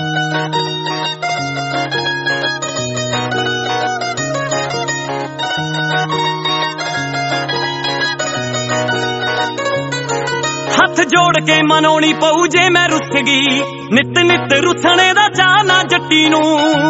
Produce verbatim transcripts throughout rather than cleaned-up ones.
हथ जोड़ के मनाउणी पऊ जे मैं रुस गई नित नित रुसने दा चाह ना जट्टी नू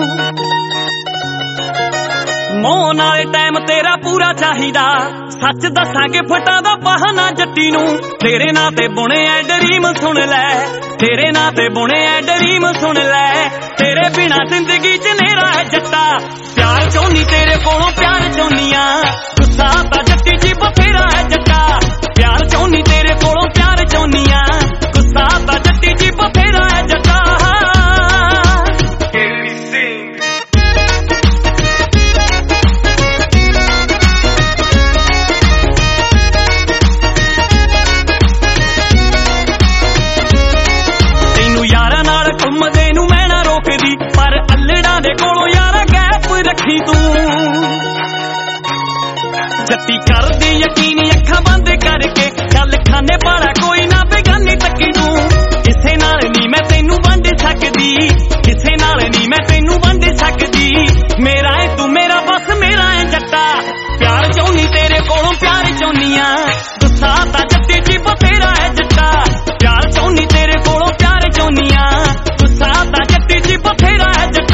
मोह नाले टाइम तेरा पूरा चाहिदा सच दसांगे फटा दा बहाना जट्टी नू तेरे नां ते बुने ऐ ड्रीम सुन लै तेरे नां ते बुने ऐ ड्रीम सुन लै तेरे बिना जिंदगी च नेरा है जट्टा प्यार चोनी तेरे कोलों प्यार चोनिया गुस्सा ता जट्टी जी बथेरा है जट्टा प्यार चोनी तेरे कोलों प्यार चोनिया गुस्सा ता जट्टी जी बथेरा है जट्टा तेनू यारा नाल घुमदे नू मैं ना रोकदी पर अल्लड़ा दे कोलों यारा गैप रखी तू जट्टी कर दी यकीन अखा बंद करके गल खाने पाड़ा कोई ना बेगानी तकी तू किसे नाल नी मैं तेनू वंड सकदी किसे नाल नी मैं तेनू वंड सकदी मेरा है तू मेरा बस मेरा है जट्टा प्यार चोनी तेरे कोलों प्यार चोनिया गुस्सा ता जट्टी जी बथेरा है जट्टा प्यार चोनी तेरे कोलों प्यार चोनिया गुस्सा ता जट्टी जी बथेरा है जट्टा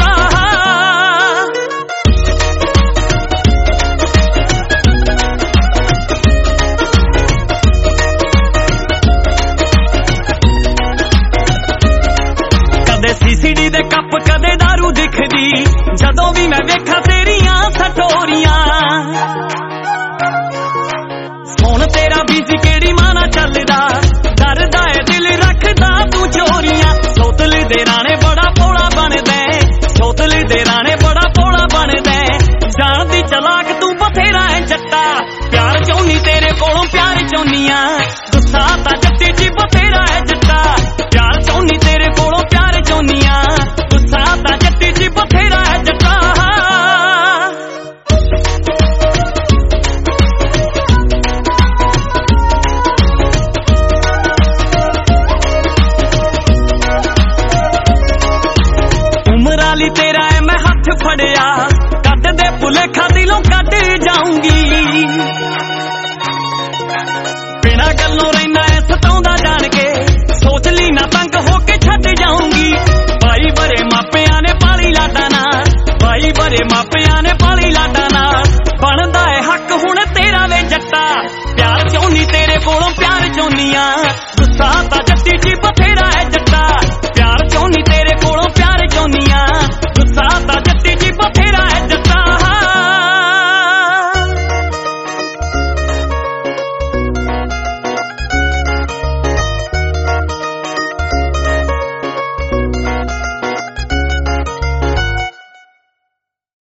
सीसीडी दे कप कदे दारू दिखदी जदों भी मैं वेखा तेरियां सटोरियां सोन तेरा बीजी केड़ी माना चलदा डरदा है दिल रखदा तू चोरियां सोतल दे राणे बड़ा भोला बनदे सोतल दे राणे बड़ा भोला बनदे जान दी चलाक तू बथेरा है जट्टा प्यार चोनी तेरे कोलों प्यार चोनिया गुस्सा ता जट्टी जी बथेरा है जट्टा प्यार चोनी तेरे कोलों प्यार चोनिया गुस्सा ता जट्टी जी बथेरा है जट्टा उमराली तेरा है मैं हथ फड़िया कट दे भुलेखा दिलों कट जाऊंगी